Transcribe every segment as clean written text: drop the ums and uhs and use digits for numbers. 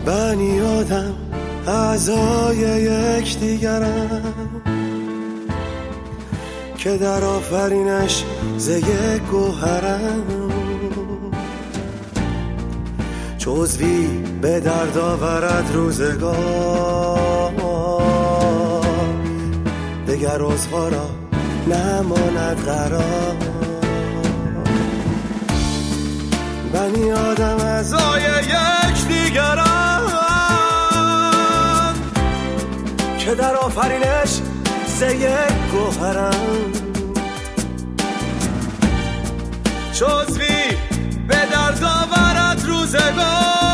بنی آدم اعضای یک دیگرم که در آفرینش ز یک گوهرم، جزوی به درد آورد روزگار، دگر عضوا را نماند قرار. بنی آدم اعضای یک دیگرم که در آفرینش ز یک گوهرم، جزوی به درد آورد روزگار،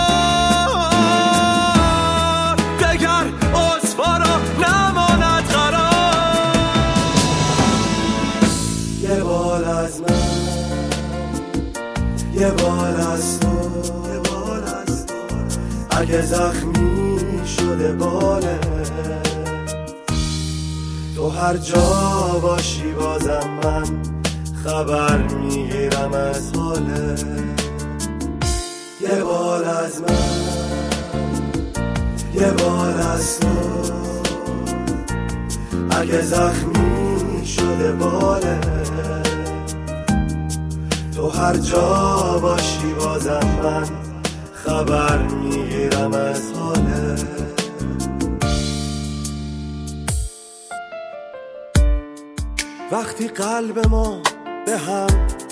دگر عضوا را نماند قرار. یه بال از من، یه بال از تو، اگه زخمی شده باله، تو هر جا باشی بازم من خبر میگیرم از حاله. یه بال از من، یه بال از تو، اگه زخمی شده باله، تو هر جا باشی بازم من خبر میگیرم از حاله. وقتی قلب ما به هم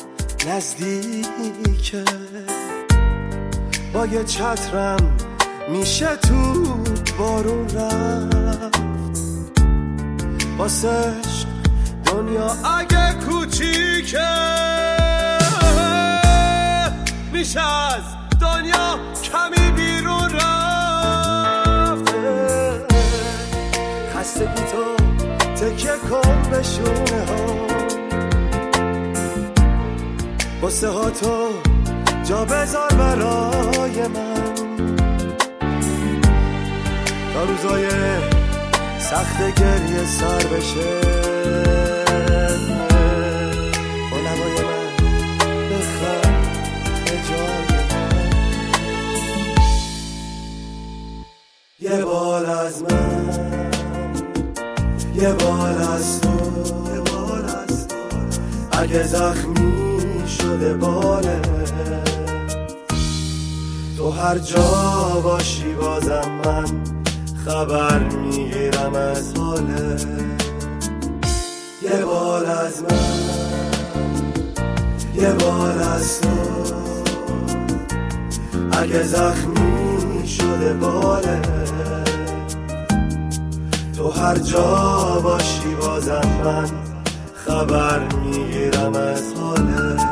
نزدیکه، با یه چترم میشه تو بارون رفت، واسش دنیا اگه کوچیکه میشه از دنیا کمی بیرون رفت. خستگی تو تکیه کن به شونه ها، بسته ها تو جا بذار برای من، تا روزای سخت گریه سر بشه، با نوای من بخند به جای من. یه بال از من، یه بال از تو، اگه زخمی شده باله، تو هر جا باشی بازم من خبر میگیرم از حاله. یه بال از من، یه بال از تو، اگه زخمی شده باله، تو هر جا باشی بازم من خبر میگیرم از حاله.